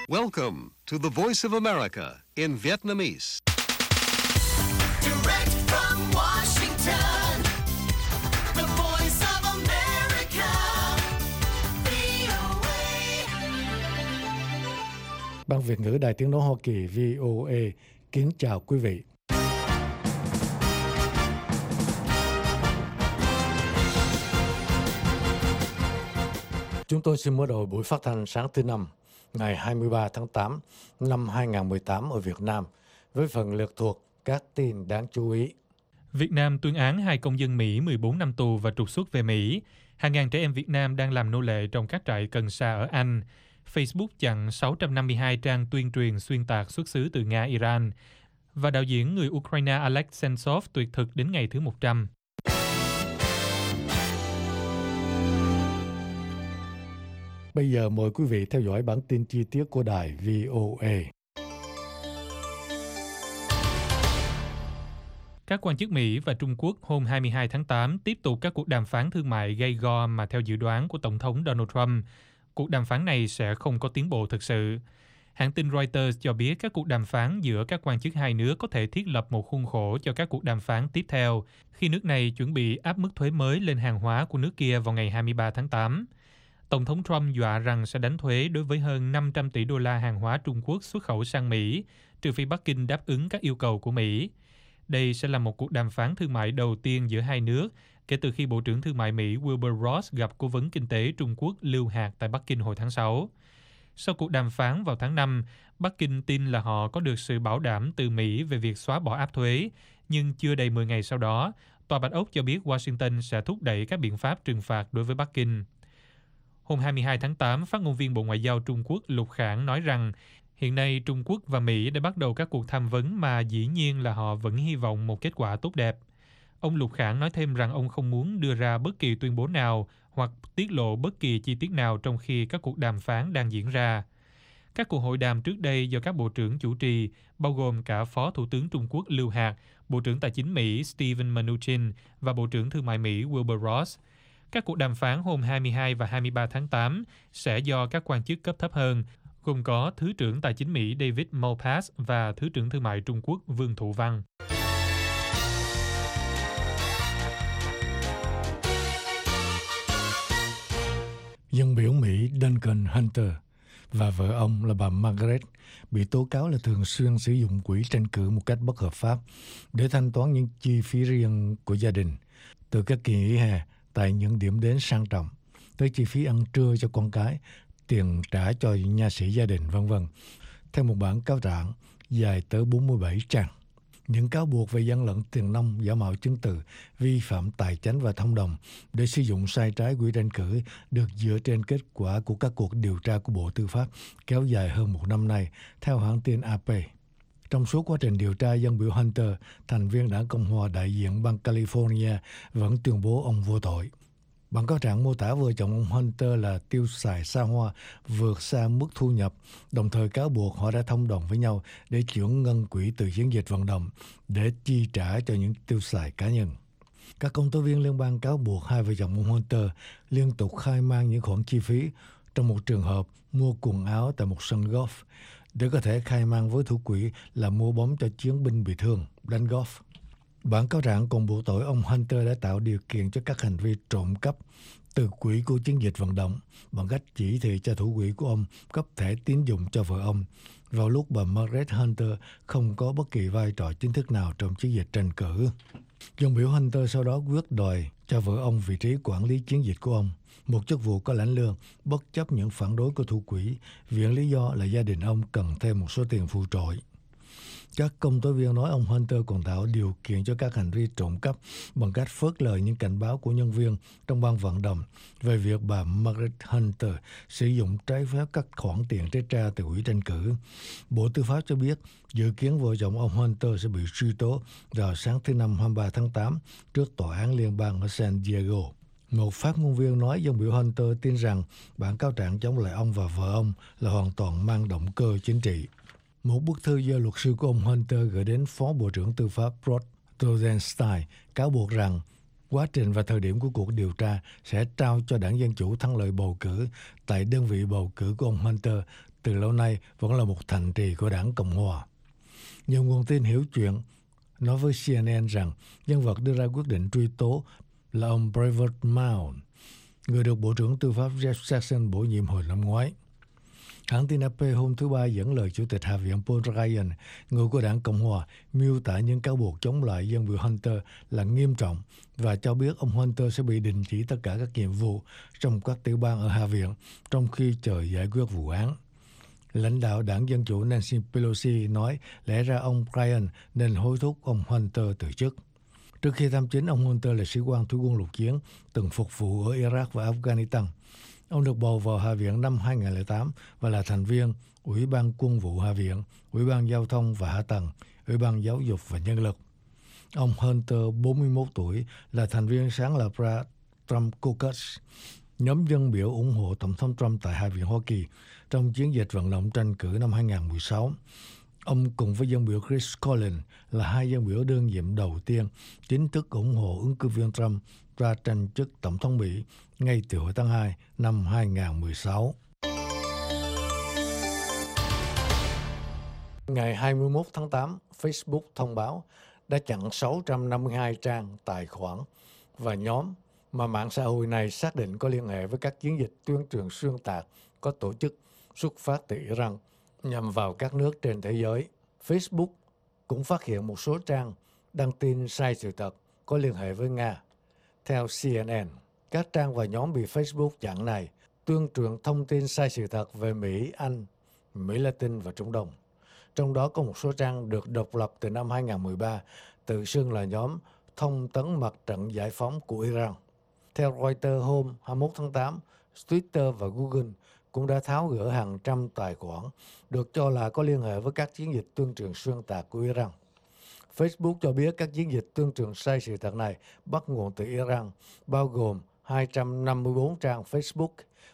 Welcome to the Voice of America in Vietnamese. Direct from Washington, the Voice of America, VOA. Ban Việt ngữ Đài Tiếng nói Hoa Kỳ VOA kính chào quý vị. Chúng tôi xin mở đầu buổi phát thanh sáng thứ Năm, ngày 23 tháng 8 năm 2018 ở Việt Nam, với phần lược thuộc các tin đáng chú ý. Việt Nam tuyên án 2 công dân Mỹ 14 năm tù và trục xuất về Mỹ. Hàng ngàn trẻ em Việt Nam đang làm nô lệ trong các trại cần sa ở Anh. Facebook chặn 652 trang tuyên truyền xuyên tạc xuất xứ từ Nga, Iran. Và đạo diễn người Ukraine Alex Sentsov tuyệt thực đến ngày thứ 100. Bây giờ mời quý vị theo dõi bản tin chi tiết của đài VOA. Các quan chức Mỹ và Trung Quốc hôm 22 tháng 8 tiếp tục các cuộc đàm phán thương mại gay go mà theo dự đoán của Tổng thống Donald Trump, cuộc đàm phán này sẽ không có tiến bộ thực sự. Hãng tin Reuters cho biết các cuộc đàm phán giữa các quan chức hai nước có thể thiết lập một khuôn khổ cho các cuộc đàm phán tiếp theo, khi nước này chuẩn bị áp mức thuế mới lên hàng hóa của nước kia vào ngày 23 tháng 8. Tổng thống Trump dọa rằng sẽ đánh thuế đối với hơn 500 tỷ đô la hàng hóa Trung Quốc xuất khẩu sang Mỹ, trừ phi Bắc Kinh đáp ứng các yêu cầu của Mỹ. Đây sẽ là một cuộc đàm phán thương mại đầu tiên giữa hai nước kể từ khi Bộ trưởng Thương mại Mỹ Wilbur Ross gặp Cố vấn Kinh tế Trung Quốc Lưu Hạc tại Bắc Kinh hồi tháng 6. Sau cuộc đàm phán vào tháng 5, Bắc Kinh tin là họ có được sự bảo đảm từ Mỹ về việc xóa bỏ áp thuế, nhưng chưa đầy 10 ngày sau đó, Tòa Bạch Ốc cho biết Washington sẽ thúc đẩy các biện pháp trừng phạt đối với Bắc Kinh. Hôm 22 tháng 8, phát ngôn viên Bộ Ngoại giao Trung Quốc Lục Khảng nói rằng hiện nay Trung Quốc và Mỹ đã bắt đầu các cuộc tham vấn mà dĩ nhiên là họ vẫn hy vọng một kết quả tốt đẹp. Ông Lục Khảng nói thêm rằng ông không muốn đưa ra bất kỳ tuyên bố nào hoặc tiết lộ bất kỳ chi tiết nào trong khi các cuộc đàm phán đang diễn ra. Các cuộc hội đàm trước đây do các bộ trưởng chủ trì, bao gồm cả Phó Thủ tướng Trung Quốc Lưu Hạc, Bộ trưởng Tài chính Mỹ Steven Mnuchin và Bộ trưởng Thương mại Mỹ Wilbur Ross. Các cuộc đàm phán hôm 22 và 23 tháng 8 sẽ do các quan chức cấp thấp hơn, gồm có Thứ trưởng Tài chính Mỹ David Malpass và Thứ trưởng Thương mại Trung Quốc Vương Thụ Văn. Dân biểu Mỹ Duncan Hunter và vợ ông là bà Margaret bị tố cáo là thường xuyên sử dụng quỹ tranh cử một cách bất hợp pháp để thanh toán những chi phí riêng của gia đình, từ các kỳ nghỉ hè tại những điểm đến sang trọng, tới chi phí ăn trưa cho con cái, tiền trả cho nha sĩ gia đình, v.v. Theo một bản cáo trạng dài tới 47 trang. Những cáo buộc về gian lận tiền nong, giả mạo chứng từ, vi phạm tài chánh và thông đồng để sử dụng sai trái quỹ tranh cử được dựa trên kết quả của các cuộc điều tra của Bộ Tư pháp kéo dài hơn một năm nay, theo hãng tin AP. Trong suốt quá trình điều tra, dân biểu Hunter, thành viên đảng Cộng hòa đại diện bang California, vẫn tuyên bố ông vô tội. Bản cáo trạng mô tả vợ chồng ông Hunter là tiêu xài xa hoa, vượt xa mức thu nhập, đồng thời cáo buộc họ đã thông đồng với nhau để chuyển ngân quỹ từ chiến dịch vận động để chi trả cho những tiêu xài cá nhân. Các công tố viên liên bang cáo buộc hai vợ chồng ông Hunter liên tục khai man những khoản chi phí, trong một trường hợp mua quần áo tại một sân golf, để có thể khai man với thủ quỹ là mua bóng cho chiến binh bị thương, đánh golf. Bản cáo trạng còn buộc tội ông Hunter đã tạo điều kiện cho các hành vi trộm cắp từ quỹ của chiến dịch vận động bằng cách chỉ thị cho thủ quỹ của ông cấp thẻ tín dụng cho vợ ông, vào lúc bà Margaret Hunter không có bất kỳ vai trò chính thức nào trong chiến dịch tranh cử. Dân biểu Hunter sau đó quyết đòi cho vợ ông vị trí quản lý chiến dịch của ông, một chức vụ có lãnh lương, bất chấp những phản đối của thủ quỹ, viện lý do là gia đình ông cần thêm một số tiền phụ trội. Các công tố viên nói ông Hunter còn tạo điều kiện cho các hành vi trộm cắp bằng cách phớt lờ những cảnh báo của nhân viên trong ban vận động về việc bà Margaret Hunter sử dụng trái phép các khoản tiền trích ra từ quỹ tranh cử. Bộ Tư pháp cho biết dự kiến vợ chồng ông Hunter sẽ bị truy tố vào sáng thứ Năm 23 tháng 8 trước tòa án liên bang ở San Diego. Một phát ngôn viên nói dân biểu Hunter tin rằng bản cáo trạng chống lại ông và vợ ông là hoàn toàn mang động cơ chính trị. Một bức thư do luật sư của ông Hunter gửi đến Phó Bộ trưởng Tư pháp Rod Rosenstein cáo buộc rằng quá trình và thời điểm của cuộc điều tra sẽ trao cho đảng Dân Chủ thắng lợi bầu cử tại đơn vị bầu cử của ông Hunter từ lâu nay vẫn là một thành trì của đảng Cộng Hòa. Nhiều nguồn tin hiểu chuyện nói với CNN rằng nhân vật đưa ra quyết định truy tố là ông Brevoort Mount, người được Bộ trưởng Tư pháp Jeff Sessions bổ nhiệm hồi năm ngoái. Hãng tin AP hôm thứ Ba dẫn lời Chủ tịch Hạ viện Paul Ryan, người của đảng Cộng Hòa, miêu tả những cáo buộc chống lại dân biểu Hunter là nghiêm trọng và cho biết ông Hunter sẽ bị đình chỉ tất cả các nhiệm vụ trong các tiểu bang ở Hạ viện trong khi chờ giải quyết vụ án. Lãnh đạo đảng Dân Chủ Nancy Pelosi nói lẽ ra ông Ryan nên hối thúc ông Hunter từ chức. Trước khi thăm chính, ông Hunter là sĩ quan thủy quân lục chiến, từng phục vụ ở Iraq và Afghanistan. Ông được bầu vào Hạ viện năm 2008 và là thành viên Ủy ban Quân vụ Hạ viện, Ủy ban Giao thông và Hạ tầng, Ủy ban Giáo dục và Nhân lực. Ông Hunter, 41 tuổi, là thành viên sáng lập ra Trump Caucus, nhóm dân biểu ủng hộ Tổng thống Trump tại Hạ viện Hoa Kỳ trong chiến dịch vận động tranh cử năm 2016. Ông cùng với dân biểu Chris Collins là hai dân biểu đương nhiệm đầu tiên chính thức ủng hộ ứng cử viên Trump ra tranh chức Tổng thống Mỹ ngay từ hồi tháng 2 năm 2016. Ngày 21 tháng 8, Facebook thông báo đã chặn 652 trang, tài khoản và nhóm mà mạng xã hội này xác định có liên hệ với các chiến dịch tuyên truyền xuyên tạc có tổ chức xuất phát từ Iran nhằm vào các nước trên thế giới. Facebook cũng phát hiện một số trang đăng tin sai sự thật có liên hệ với Nga. Theo CNN, các trang và nhóm bị Facebook chặn này tuyên truyền thông tin sai sự thật về Mỹ, Anh, Mỹ Latin và Trung Đông. Trong đó có một số trang được độc lập từ năm 2013, tự xưng là nhóm thông tấn mặt trận giải phóng của Iran. Theo Reuters hôm 21 tháng 8, Twitter và Google cũng đã tháo gỡ hàng trăm tài khoản được cho là có liên hệ với các chiến dịch tuyên truyền xuyên tạc của Iran. Facebook cho biết các chiến dịch tuyên truyền sai sự thật này bắt nguồn từ Iran, bao gồm 254 trang Facebook,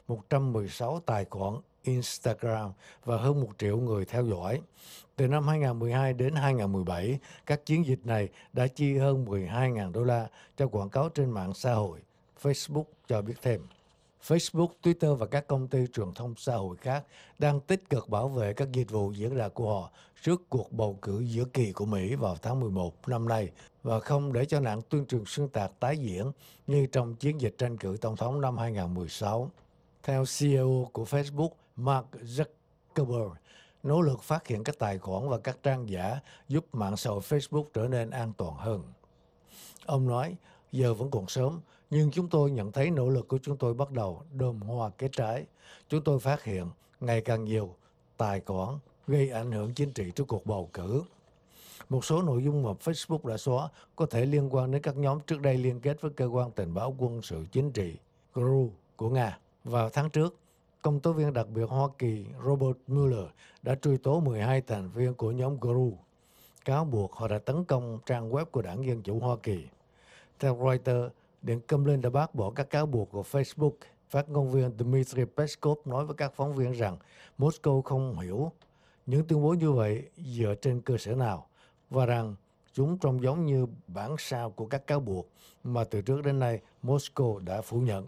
116 tài khoản Instagram và hơn 1 triệu người theo dõi. Từ năm 2012 đến 2017, các chiến dịch này đã chi hơn 12.000 đô la cho quảng cáo trên mạng xã hội. Facebook cho biết thêm. Facebook, Twitter và các công ty truyền thông xã hội khác đang tích cực bảo vệ các dịch vụ diễn ra của họ trước cuộc bầu cử giữa kỳ của Mỹ vào tháng 11 năm nay và không để cho nạn tuyên truyền xuyên tạc tái diễn như trong chiến dịch tranh cử tổng thống năm 2016. Theo CEO của Facebook, Mark Zuckerberg, nỗ lực phát hiện các tài khoản và các trang giả giúp mạng xã hội Facebook trở nên an toàn hơn. Ông nói, giờ vẫn còn sớm, nhưng chúng tôi nhận thấy nỗ lực của chúng tôi bắt đầu đơm hoa kết trái. Chúng tôi phát hiện ngày càng nhiều tài khoản gây ảnh hưởng chính trị trước cuộc bầu cử. Một số nội dung mà Facebook đã xóa có thể liên quan đến các nhóm trước đây liên kết với cơ quan tình báo quân sự chính trị GRU của Nga. Vào tháng trước, công tố viên đặc biệt Hoa Kỳ Robert Mueller đã truy tố 12 thành viên của nhóm GRU, cáo buộc họ đã tấn công trang web của Đảng Dân Chủ Hoa Kỳ. Theo Reuters, Điện Kremlin đã bác bỏ các cáo buộc của Facebook. Phát ngôn viên Dmitry Peskov nói với các phóng viên rằng Moscow không hiểu những tuyên bố như vậy dựa trên cơ sở nào và rằng chúng trông giống như bản sao của các cáo buộc mà từ trước đến nay Moscow đã phủ nhận.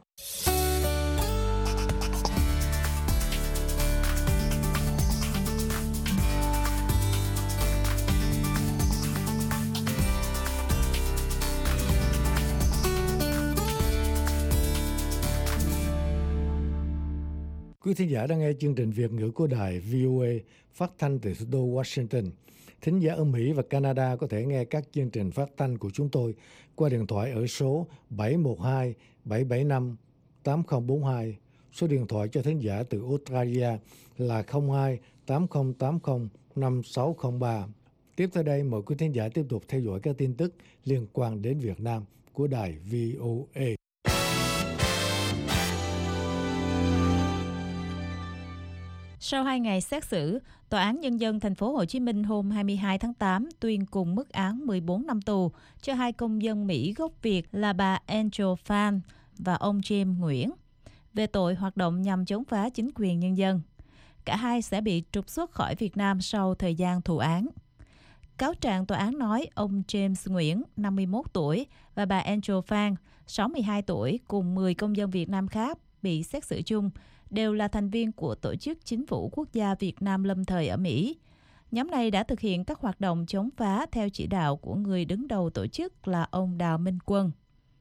Quý thính giả đang nghe chương trình Việt ngữ của đài VOA phát thanh từ thủ đô Washington. Thính giả ở Mỹ và Canada có thể nghe các chương trình phát thanh của chúng tôi qua điện thoại ở số 712-775-8042. Số điện thoại cho thính giả từ Australia là 02-8080-5603. Tiếp theo đây, mời quý thính giả tiếp tục theo dõi các tin tức liên quan đến Việt Nam của đài VOA. Sau 2 ngày xét xử, Tòa án Nhân dân thành phố Hồ Chí Minh hôm 22 tháng 8 tuyên cùng mức án 14 năm tù cho hai công dân Mỹ gốc Việt là bà Angel Phan và ông James Nguyễn về tội hoạt động nhằm chống phá chính quyền nhân dân. Cả hai sẽ bị trục xuất khỏi Việt Nam sau thời gian thụ án. Cáo trạng tòa án nói ông James Nguyễn, 51 tuổi, và bà Angel Phan, 62 tuổi, cùng 10 công dân Việt Nam khác bị xét xử chung đều là thành viên của Tổ chức Chính phủ Quốc gia Việt Nam lâm thời ở Mỹ. Nhóm này đã thực hiện các hoạt động chống phá theo chỉ đạo của người đứng đầu tổ chức là ông Đào Minh Quân.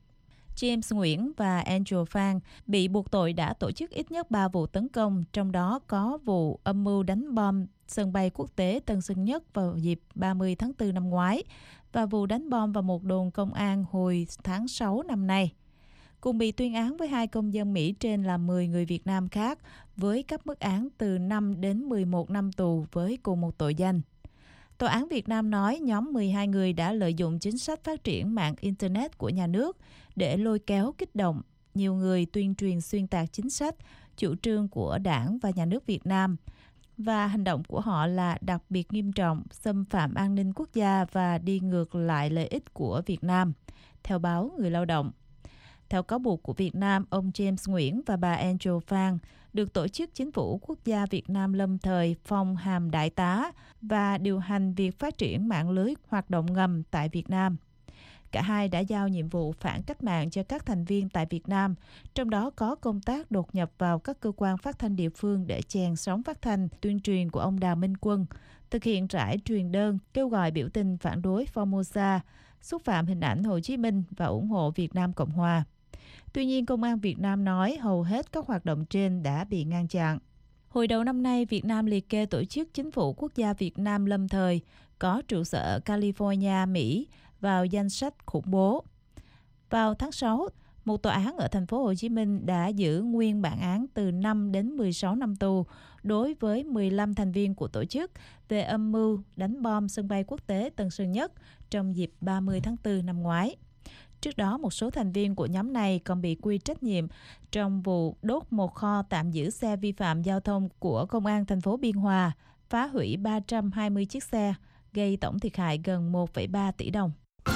James Nguyễn và Angel Phan bị buộc tội đã tổ chức ít nhất 3 vụ tấn công, trong đó có vụ âm mưu đánh bom sân bay quốc tế Tân Sơn Nhất vào dịp 30 tháng 4 năm ngoái và vụ đánh bom vào một đồn công an hồi tháng 6 năm nay. Cùng bị tuyên án với 2 công dân Mỹ trên là 10 người Việt Nam khác với các mức án từ 5 đến 11 năm tù với cùng một tội danh. Tòa án Việt Nam nói nhóm 12 người đã lợi dụng chính sách phát triển mạng Internet của nhà nước để lôi kéo kích động nhiều người tuyên truyền xuyên tạc chính sách, chủ trương của Đảng và Nhà nước Việt Nam. Và hành động của họ là đặc biệt nghiêm trọng, xâm phạm an ninh quốc gia và đi ngược lại lợi ích của Việt Nam, theo báo Người Lao động. Theo cáo buộc của Việt Nam, ông James Nguyễn và bà Angel Phan được Tổ chức Chính phủ Quốc gia Việt Nam lâm thời phong hàm đại tá và điều hành việc phát triển mạng lưới hoạt động ngầm tại Việt Nam. Cả hai đã giao nhiệm vụ phản cách mạng cho các thành viên tại Việt Nam, trong đó có công tác đột nhập vào các cơ quan phát thanh địa phương để chèn sóng phát thanh tuyên truyền của ông Đào Minh Quân, thực hiện rải truyền đơn kêu gọi biểu tình phản đối Formosa, xúc phạm hình ảnh Hồ Chí Minh và ủng hộ Việt Nam Cộng Hòa. Tuy nhiên, Công an Việt Nam nói hầu hết các hoạt động trên đã bị ngăn chặn. Hồi đầu năm nay, Việt Nam liệt kê Tổ chức Chính phủ Quốc gia Việt Nam lâm thời có trụ sở ở California, Mỹ vào danh sách khủng bố. Vào tháng 6, một tòa án ở thành phố Hồ Chí Minh đã giữ nguyên bản án từ 5 đến 16 năm tù đối với 15 thành viên của tổ chức về âm mưu đánh bom sân bay quốc tế Tân Sơn Nhất trong dịp 30 tháng 4 năm ngoái. Trước đó, một số thành viên của nhóm này còn bị quy trách nhiệm trong vụ đốt một kho tạm giữ xe vi phạm giao thông của Công an thành phố Biên Hòa, phá hủy 320 chiếc xe, gây tổng thiệt hại gần 1,3 tỷ đồng.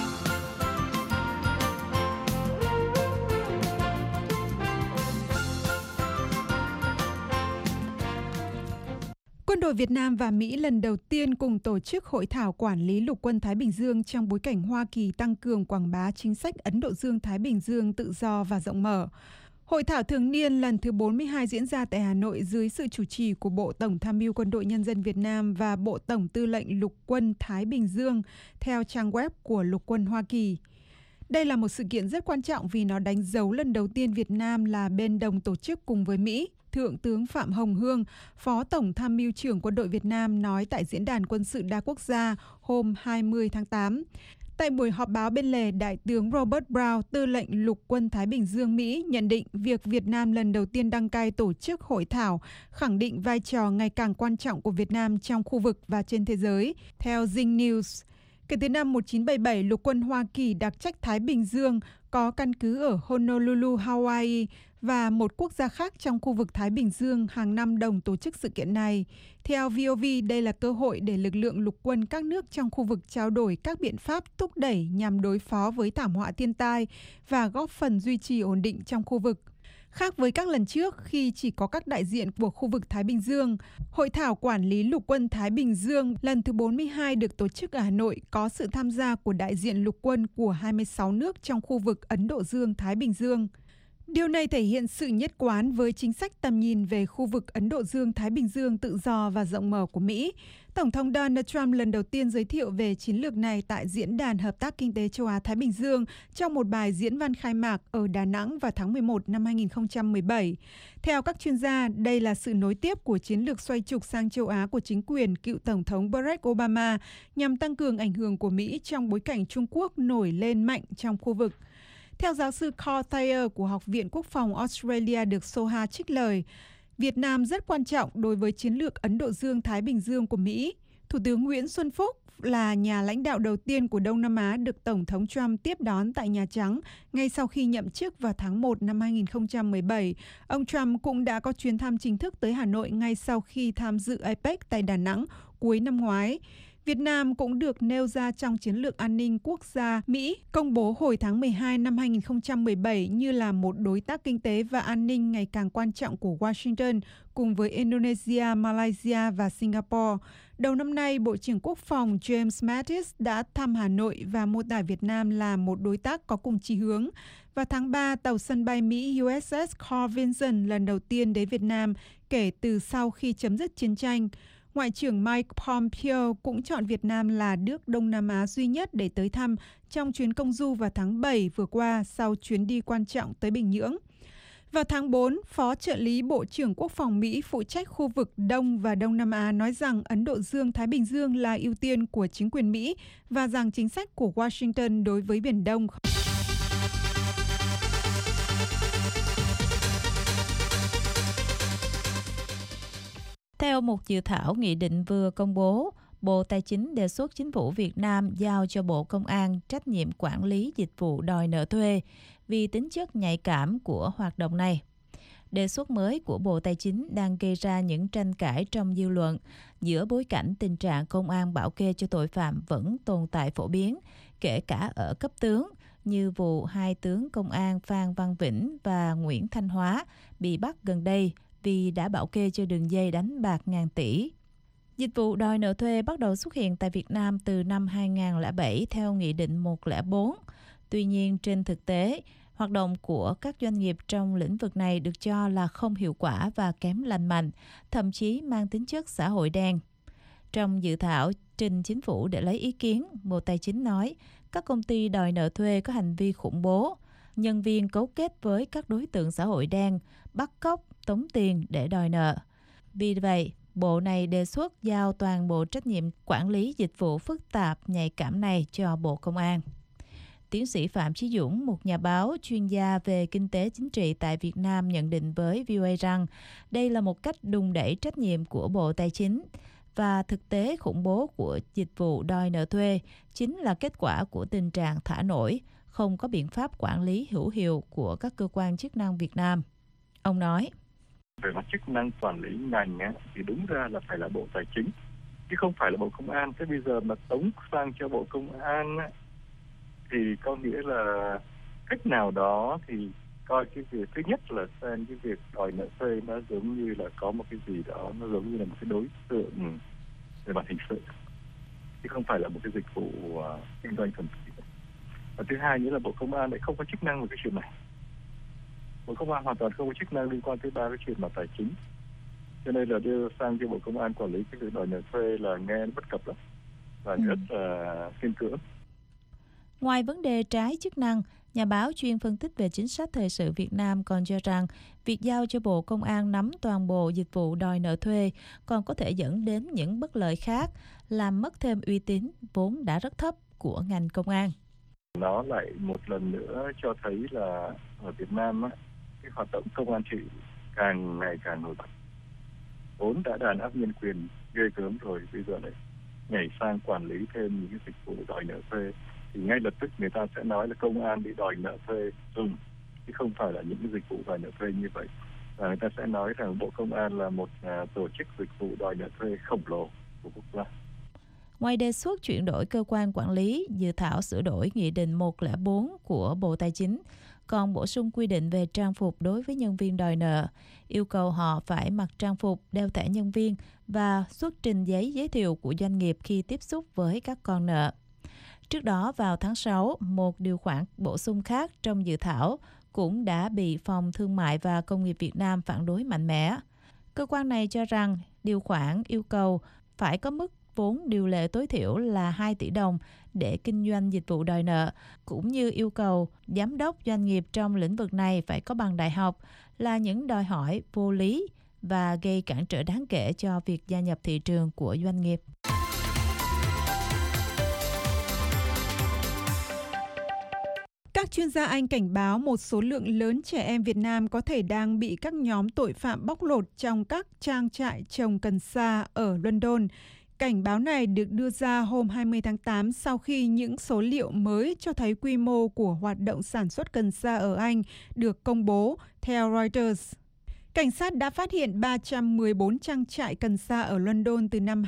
Quân đội Việt Nam và Mỹ lần đầu tiên cùng tổ chức hội thảo quản lý lục quân Thái Bình Dương trong bối cảnh Hoa Kỳ tăng cường quảng bá chính sách Ấn Độ Dương-Thái Bình Dương tự do và rộng mở. Hội thảo thường niên lần thứ 42 diễn ra tại Hà Nội dưới sự chủ trì của Bộ Tổng tham mưu Quân đội Nhân dân Việt Nam và Bộ Tổng tư lệnh Lục quân Thái Bình Dương theo trang web của Lục quân Hoa Kỳ. Đây là một sự kiện rất quan trọng vì nó đánh dấu lần đầu tiên Việt Nam là bên đồng tổ chức cùng với Mỹ. Thượng tướng Phạm Hồng Hương, Phó Tổng tham mưu trưởng Quân đội Việt Nam nói tại Diễn đàn Quân sự đa quốc gia hôm 20 tháng 8. Tại buổi họp báo bên lề, Đại tướng Robert Brown, tư lệnh Lục quân Thái Bình Dương Mỹ, nhận định việc Việt Nam lần đầu tiên đăng cai tổ chức hội thảo khẳng định vai trò ngày càng quan trọng của Việt Nam trong khu vực và trên thế giới. Theo Zing News, kể từ năm 1977, Lục quân Hoa Kỳ đặc trách Thái Bình Dương có căn cứ ở Honolulu, Hawaii và một quốc gia khác trong khu vực Thái Bình Dương hàng năm đồng tổ chức sự kiện này. Theo VOV, đây là cơ hội để lực lượng lục quân các nước trong khu vực trao đổi các biện pháp thúc đẩy nhằm đối phó với thảm họa thiên tai và góp phần duy trì ổn định trong khu vực. Khác với các lần trước khi chỉ có các đại diện của khu vực Thái Bình Dương, Hội thảo quản lý lục quân Thái Bình Dương lần thứ 42 được tổ chức ở Hà Nội có sự tham gia của đại diện lục quân của 26 nước trong khu vực Ấn Độ Dương-Thái Bình Dương. Điều này thể hiện sự nhất quán với chính sách tầm nhìn về khu vực Ấn Độ Dương-Thái Bình Dương tự do và rộng mở của Mỹ. Tổng thống Donald Trump lần đầu tiên giới thiệu về chiến lược này tại Diễn đàn Hợp tác Kinh tế Châu Á-Thái Bình Dương trong một bài diễn văn khai mạc ở Đà Nẵng vào tháng 11 năm 2017. Theo các chuyên gia, đây là sự nối tiếp của chiến lược xoay trục sang châu Á của chính quyền cựu Tổng thống Barack Obama nhằm tăng cường ảnh hưởng của Mỹ trong bối cảnh Trung Quốc nổi lên mạnh trong khu vực. Theo giáo sư Carl Thayer của Học viện Quốc phòng Australia được Soha trích lời, Việt Nam rất quan trọng đối với chiến lược Ấn Độ Dương-Thái Bình Dương của Mỹ. Thủ tướng Nguyễn Xuân Phúc là nhà lãnh đạo đầu tiên của Đông Nam Á được Tổng thống Trump tiếp đón tại Nhà Trắng ngay sau khi nhậm chức vào tháng 1 năm 2017. Ông Trump cũng đã có chuyến thăm chính thức tới Hà Nội ngay sau khi tham dự APEC tại Đà Nẵng cuối năm ngoái. Việt Nam cũng được nêu ra trong chiến lược an ninh quốc gia Mỹ công bố hồi tháng 12 năm 2017 như là một đối tác kinh tế và an ninh ngày càng quan trọng của Washington cùng với Indonesia, Malaysia và Singapore. Đầu năm nay, Bộ trưởng Quốc phòng James Mattis đã thăm Hà Nội và mô tả Việt Nam là một đối tác có cùng chí hướng. Vào tháng 3, tàu sân bay Mỹ USS Carl Vinson lần đầu tiên đến Việt Nam kể từ sau khi chấm dứt chiến tranh. Ngoại trưởng Mike Pompeo cũng chọn Việt Nam là nước Đông Nam Á duy nhất để tới thăm trong chuyến công du vào tháng 7 vừa qua sau chuyến đi quan trọng tới Bình Nhưỡng. Vào tháng 4, Phó trợ lý Bộ trưởng Quốc phòng Mỹ phụ trách khu vực Đông và Đông Nam Á nói rằng Ấn Độ Dương-Thái Bình Dương là ưu tiên của chính quyền Mỹ và rằng chính sách của Washington đối với Biển Đông. Theo một dự thảo nghị định vừa công bố, Bộ Tài chính đề xuất Chính phủ Việt Nam giao cho Bộ Công an trách nhiệm quản lý dịch vụ đòi nợ thuê vì tính chất nhạy cảm của hoạt động này. Đề xuất mới của Bộ Tài chính đang gây ra những tranh cãi trong dư luận giữa bối cảnh tình trạng công an bảo kê cho tội phạm vẫn tồn tại phổ biến, kể cả ở cấp tướng, như vụ hai tướng công an Phan Văn Vĩnh và Nguyễn Thanh Hóa bị bắt gần đây vì đã bảo kê cho đường dây đánh bạc ngàn tỷ. Dịch vụ đòi nợ thuê bắt đầu xuất hiện tại Việt Nam từ năm 2007 theo Nghị định 104. Tuy nhiên, trên thực tế, hoạt động của các doanh nghiệp trong lĩnh vực này được cho là không hiệu quả và kém lành mạnh, thậm chí mang tính chất xã hội đen. Trong dự thảo trình Chính phủ để lấy ý kiến, Bộ Tài chính nói các công ty đòi nợ thuê có hành vi khủng bố, nhân viên cấu kết với các đối tượng xã hội đen, bắt cóc, tống tiền để đòi nợ. Vì vậy, Bộ này đề xuất giao toàn bộ trách nhiệm quản lý dịch vụ phức tạp nhạy cảm này cho Bộ Công an. Tiến sĩ Phạm Chí Dũng, một nhà báo chuyên gia về kinh tế chính trị tại Việt Nam nhận định với VOA rằng đây là một cách đùn đẩy trách nhiệm của Bộ Tài chính và thực tế khủng bố của dịch vụ đòi nợ thuê chính là kết quả của tình trạng thả nổi, không có biện pháp quản lý hữu hiệu của các cơ quan chức năng Việt Nam. Ông nói, về mặt chức năng quản lý ngành á, thì đúng ra là phải là Bộ Tài chính, chứ không phải là Bộ Công an. Thế bây giờ mà tống sang cho Bộ Công an á, thì có nghĩa là cách nào đó thì coi cái việc thứ nhất là xem cái việc đòi nợ thuê nó giống như là có một cái gì đó, nó giống như là một cái đối tượng về mặt hình sự, chứ không phải là một cái dịch vụ kinh doanh thuần túy. Và thứ hai nữa là Bộ Công an lại không có chức năng về cái chuyện này. Bộ Công an hoàn toàn không có chức năng liên quan tới ba cái chuyện mà tài chính, cho nên là đưa sang cho Bộ Công an quản lý cái việc đòi nợ thuê là nghe bất cập lắm và rất là kiên cưỡng. Ngoài vấn đề trái chức năng, nhà báo chuyên phân tích về chính sách thời sự Việt Nam còn cho rằng việc giao cho Bộ Công an nắm toàn bộ dịch vụ đòi nợ thuê còn có thể dẫn đến những bất lợi khác, làm mất thêm uy tín vốn đã rất thấp của ngành công an. Nó lại một lần nữa cho thấy là ở Việt Nam á, cái hoạt động công an trị càng ngày càng nổi bật. Vốn đã đàn áp nhân quyền ghê gớm rồi, bây giờ lại nhảy sang quản lý thêm những cái dịch vụ đòi nợ thuê, thì ngay lập tức người ta sẽ nói là công an bị đòi nợ thuê dùng, chứ không phải là những cái dịch vụ đòi nợ thuê như vậy. Và người ta sẽ nói rằng Bộ Công an là một tổ chức dịch vụ đòi nợ thuê khổng lồ của quốc gia. Ngoài đề xuất chuyển đổi cơ quan quản lý, dự thảo sửa đổi Nghị định 104 của Bộ Tài chính còn bổ sung quy định về trang phục đối với nhân viên đòi nợ, yêu cầu họ phải mặc trang phục, đeo thẻ nhân viên và xuất trình giấy giới thiệu của doanh nghiệp khi tiếp xúc với các con nợ. Trước đó vào tháng 6, một điều khoản bổ sung khác trong dự thảo cũng đã bị Phòng Thương mại và Công nghiệp Việt Nam phản đối mạnh mẽ. Cơ quan này cho rằng điều khoản yêu cầu phải có mức vốn điều lệ tối thiểu là 2 tỷ đồng để kinh doanh dịch vụ đòi nợ, cũng như yêu cầu giám đốc doanh nghiệp trong lĩnh vực này phải có bằng đại học, là những đòi hỏi vô lý và gây cản trở đáng kể cho việc gia nhập thị trường của doanh nghiệp. Các chuyên gia Anh cảnh báo một số lượng lớn trẻ em Việt Nam có thể đang bị các nhóm tội phạm bóc lột trong các trang trại trồng cần sa ở London. Cảnh báo này được đưa ra hôm 20 tháng 8 sau khi những số liệu mới cho thấy quy mô của hoạt động sản xuất cần sa ở Anh được công bố theo Reuters. Cảnh sát đã phát hiện 314 trang trại cần sa ở London từ năm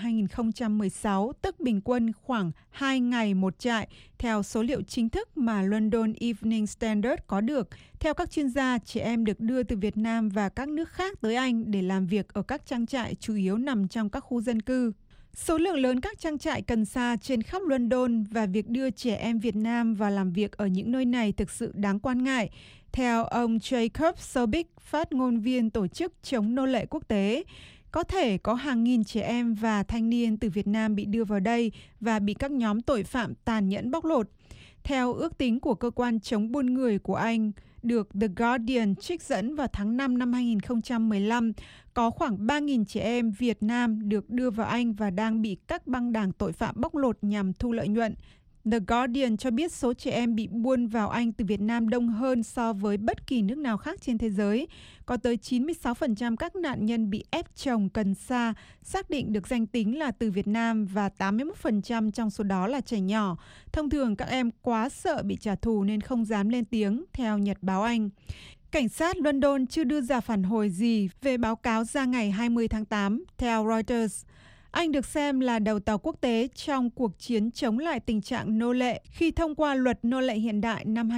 2016, tức bình quân khoảng 2 ngày một trại, theo số liệu chính thức mà London Evening Standard có được. Theo các chuyên gia, trẻ em được đưa từ Việt Nam và các nước khác tới Anh để làm việc ở các trang trại chủ yếu nằm trong các khu dân cư. Số lượng lớn các trang trại cần sa trên khắp London và việc đưa trẻ em Việt Nam vào làm việc ở những nơi này thực sự đáng quan ngại. Theo ông Jacob Sobik, phát ngôn viên tổ chức chống nô lệ quốc tế, có thể có hàng nghìn trẻ em và thanh niên từ Việt Nam bị đưa vào đây và bị các nhóm tội phạm tàn nhẫn bóc lột. Theo ước tính của cơ quan chống buôn người của Anh, được The Guardian trích dẫn vào tháng 5 năm 2015, có khoảng 3.000 trẻ em Việt Nam được đưa vào Anh và đang bị các băng đảng tội phạm bóc lột nhằm thu lợi nhuận. The Guardian cho biết số trẻ em bị buôn vào Anh từ Việt Nam đông hơn so với bất kỳ nước nào khác trên thế giới. Có tới 96% các nạn nhân bị ép trồng cần sa xác định được danh tính là từ Việt Nam và 81% trong số đó là trẻ nhỏ. Thông thường các em quá sợ bị trả thù nên không dám lên tiếng, theo Nhật báo Anh. Cảnh sát London chưa đưa ra phản hồi gì về báo cáo ra ngày 20 tháng 8, theo Reuters. Anh được xem là đầu tàu quốc tế trong cuộc chiến chống lại tình trạng nô lệ khi thông qua luật nô lệ hiện đại năm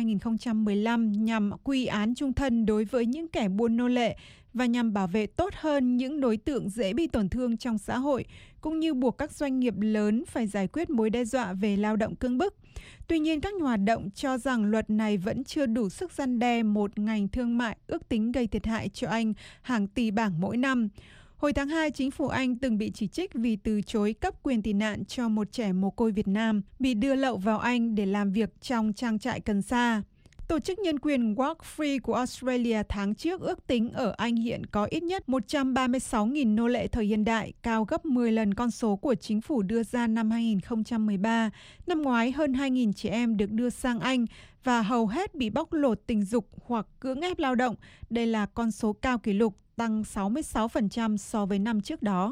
2015 nhằm quy án chung thân đối với những kẻ buôn nô lệ và nhằm bảo vệ tốt hơn những đối tượng dễ bị tổn thương trong xã hội, cũng như buộc các doanh nghiệp lớn phải giải quyết mối đe dọa về lao động cưỡng bức. Tuy nhiên, các nhà hoạt động cho rằng luật này vẫn chưa đủ sức răn đe một ngành thương mại ước tính gây thiệt hại cho Anh hàng tỷ bảng mỗi năm. Hồi tháng 2, chính phủ Anh từng bị chỉ trích vì từ chối cấp quyền tị nạn cho một trẻ mồ côi Việt Nam bị đưa lậu vào Anh để làm việc trong trang trại cần sa. Tổ chức nhân quyền Walk Free của Australia tháng trước ước tính ở Anh hiện có ít nhất 136.000 nô lệ thời hiện đại, cao gấp 10 lần con số của chính phủ đưa ra năm 2013. Năm ngoái, hơn 2.000 trẻ em được đưa sang Anh và hầu hết bị bóc lột tình dục hoặc cưỡng ép lao động. Đây là con số cao kỷ lục, tăng 66% so với năm trước đó.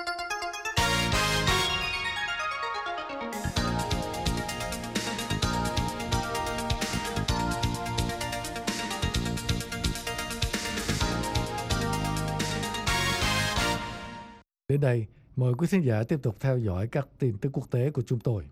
Đến đây, mời quý khán giả tiếp tục theo dõi các tin tức quốc tế của chúng tôi.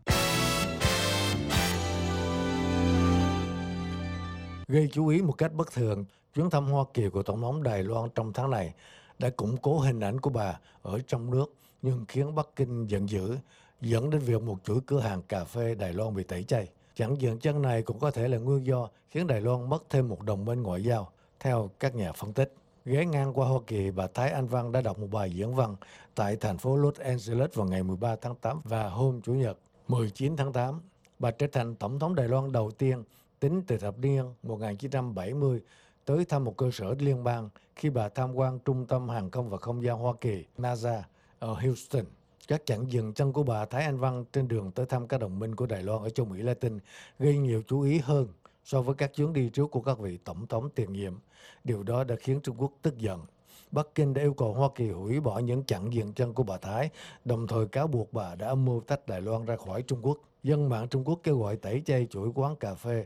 Gây chú ý một cách bất thường, chuyến thăm Hoa Kỳ của Tổng thống Đài Loan trong tháng này đã củng cố hình ảnh của bà ở trong nước, nhưng khiến Bắc Kinh giận dữ, dẫn đến việc một chuỗi cửa hàng cà phê Đài Loan bị tẩy chay. Chẳng dừng chân này cũng có thể là nguyên do khiến Đài Loan mất thêm một đồng minh ngoại giao, theo các nhà phân tích. Ghé ngang qua Hoa Kỳ, bà Thái Anh Văn đã đọc một bài diễn văn tại thành phố Los Angeles vào ngày 13 tháng 8 và hôm Chủ nhật 19 tháng 8. Bà trở thành Tổng thống Đài Loan đầu tiên tính từ thập niên 1970 tới thăm một cơ sở liên bang khi bà tham quan Trung tâm Hàng không và Không gian Hoa Kỳ NASA ở Houston. Các chặng dừng chân của bà Thái Anh Văn trên đường tới thăm các đồng minh của Đài Loan ở châu Mỹ Latin gây nhiều chú ý hơn so với các chuyến đi trước của các vị tổng thống tiền nhiệm. Điều đó đã khiến Trung Quốc tức giận. Bắc Kinh đã yêu cầu Hoa Kỳ hủy bỏ những chặng dừng chân của bà Thái, đồng thời cáo buộc bà đã âm mưu tách Đài Loan ra khỏi Trung Quốc. Dân mạng Trung Quốc kêu gọi tẩy chay chuỗi quán cà phê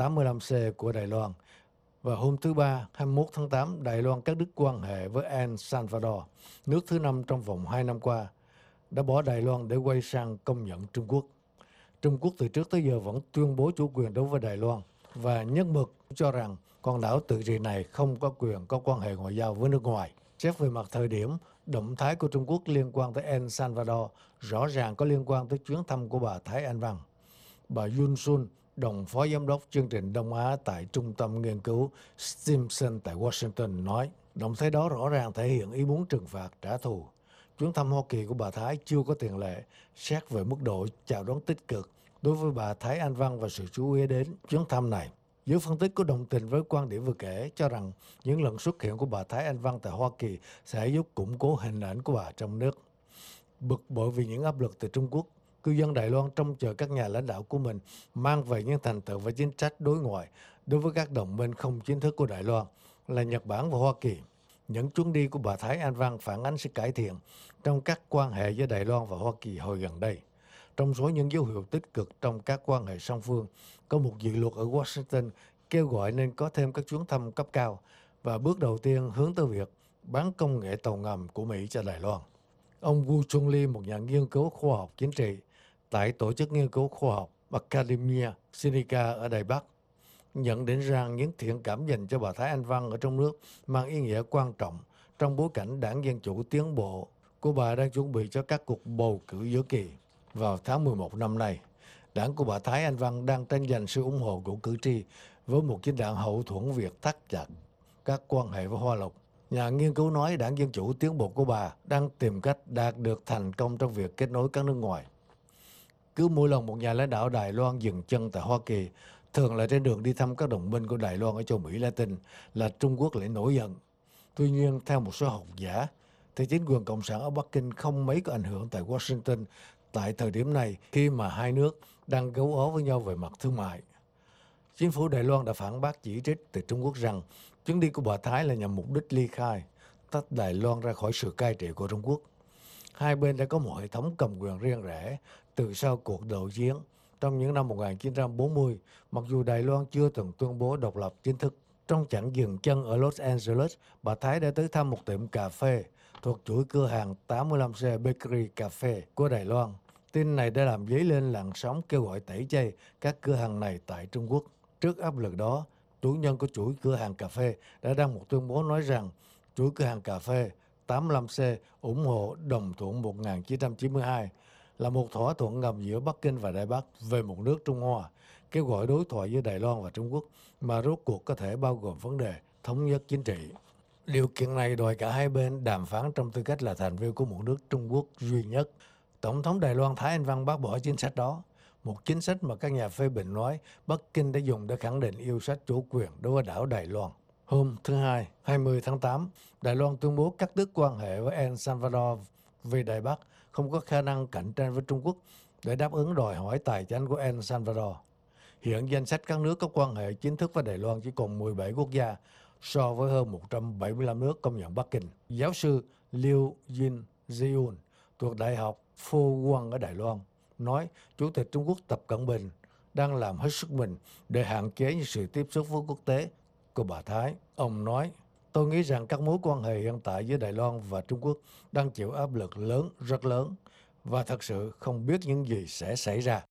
85C của Đài Loan. Và hôm thứ Ba, 21 tháng 8, Đài Loan cắt đứt quan hệ với El Salvador, nước thứ 5 trong vòng 2 năm qua, đã bỏ Đài Loan để quay sang công nhận Trung Quốc. Trung Quốc từ trước tới giờ vẫn tuyên bố chủ quyền đối với Đài Loan và nhất mực cho rằng con đảo tự trị này không có quyền có quan hệ ngoại giao với nước ngoài. Xét về mặt thời điểm, động thái của Trung Quốc liên quan tới El Salvador rõ ràng có liên quan tới chuyến thăm của bà Thái Anh Văn. Bà Yun Sun, đồng phó giám đốc chương trình Đông Á tại Trung tâm Nghiên cứu Stimson tại Washington nói, động thái đó rõ ràng thể hiện ý muốn trừng phạt trả thù. Chuyến thăm Hoa Kỳ của bà Thái chưa có tiền lệ, xét về mức độ chào đón tích cực đối với bà Thái Anh Văn và sự chú ý đến chuyến thăm này. Giới phân tích có đồng tình với quan điểm vừa kể, cho rằng những lần xuất hiện của bà Thái Anh Văn tại Hoa Kỳ sẽ giúp củng cố hình ảnh của bà trong nước. Bực bội vì những áp lực từ Trung Quốc, cư dân Đài Loan trông chờ các nhà lãnh đạo của mình mang về những thành tựu và chính sách đối ngoại đối với các đồng minh không chính thức của Đài Loan là Nhật Bản và Hoa Kỳ. Những chuyến đi của bà Thái Anh Văn phản ánh sự cải thiện trong các quan hệ giữa Đài Loan và Hoa Kỳ hồi gần đây. Trong số những dấu hiệu tích cực trong các quan hệ song phương, có một dự luật ở Washington kêu gọi nên có thêm các chuyến thăm cấp cao và bước đầu tiên hướng tới việc bán công nghệ tàu ngầm của Mỹ cho Đài Loan. Ông Wu Chunli, một nhà nghiên cứu khoa học chính trị tại Tổ chức Nghiên cứu Khoa học Academia Sinica ở Đài Bắc, nhận định rằng những thiện cảm dành cho bà Thái Anh Văn ở trong nước mang ý nghĩa quan trọng trong bối cảnh Đảng Dân Chủ tiến bộ của bà đang chuẩn bị cho các cuộc bầu cử giữa kỳ. Vào tháng 11 năm nay, đảng của bà Thái Anh Văn đang tranh giành sự ủng hộ của cử tri với một chính đảng hậu thuẫn việc thắt chặt các quan hệ với Hoa Lục. Nhà nghiên cứu nói Đảng Dân Chủ tiến bộ của bà đang tìm cách đạt được thành công trong việc kết nối các nước ngoài. Cứ mỗi lần một nhà lãnh đạo Đài Loan dừng chân tại Hoa Kỳ, thường là trên đường đi thăm các đồng minh của Đài Loan ở châu Mỹ Latin, là Trung Quốc lại nổi giận. Tuy nhiên, theo một số học giả, thì chính quyền Cộng sản ở Bắc Kinh không mấy có ảnh hưởng tại Washington tại thời điểm này khi mà hai nước đang gấu ố với nhau về mặt thương mại. Chính phủ Đài Loan đã phản bác chỉ trích từ Trung Quốc rằng chuyến đi của bà Thái là nhằm mục đích ly khai, tách Đài Loan ra khỏi sự cai trị của Trung Quốc. Hai bên đã có một hệ thống cầm quyền riêng rẽ từ sau cuộc nội chiến trong những năm 1940, mặc dù Đài Loan chưa từng tuyên bố độc lập chính thức. Trong chặng dừng chân ở Los Angeles, bà Thái đã tới thăm một tiệm cà phê thuộc chuỗi cửa hàng 85C Bakery Cafe của Đài Loan. Tin này đã làm dấy lên làn sóng kêu gọi tẩy chay các cửa hàng này tại Trung Quốc. Trước áp lực đó, chủ nhân của chuỗi cửa hàng cà phê đã đăng một tuyên bố nói rằng chuỗi cửa hàng cà phê 85C ủng hộ đồng thuận 1992 là một thỏa thuận ngầm giữa Bắc Kinh và Đài Bắc về một nước Trung Hoa, kêu gọi đối thoại giữa Đài Loan và Trung Quốc mà rốt cuộc có thể bao gồm vấn đề thống nhất chính trị. Điều kiện này đòi cả hai bên đàm phán trong tư cách là thành viên của một nước Trung Quốc duy nhất. Tổng thống Đài Loan Thái Anh Văn bác bỏ chính sách đó, một chính sách mà các nhà phê bình nói Bắc Kinh đã dùng để khẳng định yêu sách chủ quyền đối với đảo Đài Loan. Hôm thứ Hai, 20 tháng 8, Đài Loan tuyên bố cắt đứt quan hệ với El Salvador vì Đài Bắc không có khả năng cạnh tranh với Trung Quốc để đáp ứng đòi hỏi tài chính của El Salvador. Hiện danh sách các nước có quan hệ chính thức với Đài Loan chỉ còn 17 quốc gia so với hơn 175 nước công nhận Bắc Kinh. Giáo sư Liu Jin-jiun thuộc Đại học Phô Quang ở Đài Loan nói Chủ tịch Trung Quốc Tập Cận Bình đang làm hết sức mình để hạn chế những sự tiếp xúc với quốc tế của bà Thái. Ông nói, tôi nghĩ rằng các mối quan hệ hiện tại giữa Đài Loan và Trung Quốc đang chịu áp lực lớn, rất lớn và thật sự không biết những gì sẽ xảy ra.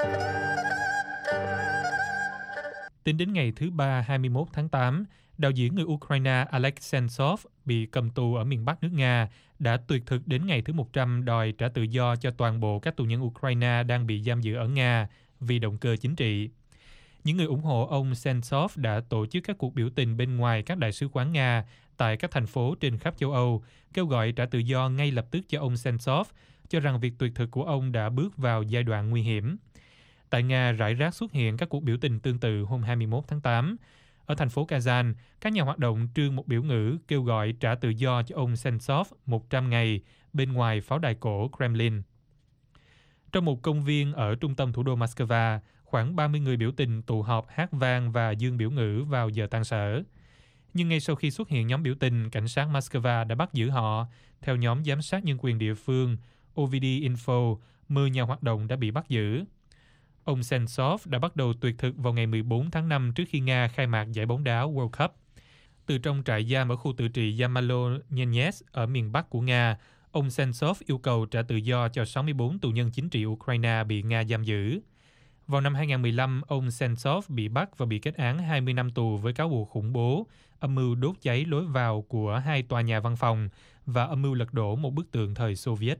Tính đến ngày thứ Ba 21 tháng 8, đạo diễn người Ukraine Alex Sentsov bị cầm tù ở miền Bắc nước Nga đã tuyệt thực đến ngày thứ 100 đòi trả tự do cho toàn bộ các tù nhân Ukraine đang bị giam giữ ở Nga vì động cơ chính trị. Những người ủng hộ ông Sentsov đã tổ chức các cuộc biểu tình bên ngoài các đại sứ quán Nga tại các thành phố trên khắp châu Âu, kêu gọi trả tự do ngay lập tức cho ông Sentsov, cho rằng việc tuyệt thực của ông đã bước vào giai đoạn nguy hiểm. Tại Nga, rải rác xuất hiện các cuộc biểu tình tương tự hôm 21 tháng 8. Ở thành phố Kazan, các nhà hoạt động trương một biểu ngữ kêu gọi trả tự do cho ông Sentsov 100 ngày bên ngoài pháo đài cổ Kremlin. Trong một công viên ở trung tâm thủ đô Moscow, khoảng 30 người biểu tình tụ họp hát vang và dương biểu ngữ vào giờ tan sở. Nhưng ngay sau khi xuất hiện nhóm biểu tình, cảnh sát Moscow đã bắt giữ họ. Theo nhóm giám sát nhân quyền địa phương OVD Info, 10 nhà hoạt động đã bị bắt giữ. Ông Sentsov đã bắt đầu tuyệt thực vào ngày 14 tháng 5 trước khi Nga khai mạc giải bóng đá World Cup. Từ trong trại giam ở khu tự trị Yamalo-Nenets ở miền Bắc của Nga, ông Sentsov yêu cầu trả tự do cho 64 tù nhân chính trị Ukraine bị Nga giam giữ. Vào năm 2015, ông Sentsov bị bắt và bị kết án 20 năm tù với cáo buộc khủng bố, âm mưu đốt cháy lối vào của 2 tòa nhà văn phòng và âm mưu lật đổ một bức tượng thời Xô Viết.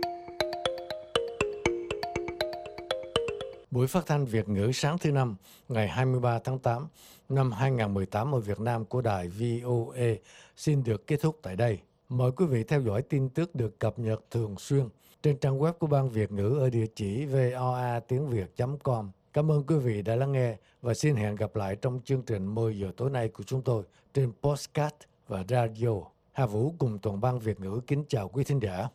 Buổi phát thanh Việt ngữ sáng thứ Năm, ngày 23 tháng 8 năm 2018 ở Việt Nam của đài VOA xin được kết thúc tại đây. Mời quý vị theo dõi tin tức được cập nhật thường xuyên trên trang web của Ban Việt ngữ ở địa chỉ voatiengviet.com. Cảm ơn quý vị đã lắng nghe và xin hẹn gặp lại trong chương trình 10 giờ tối nay của chúng tôi trên podcast và radio. Hà Vũ cùng toàn ban Việt ngữ kính chào quý thính giả.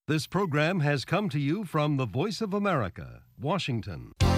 This program has come to you from the Voice of America, Washington.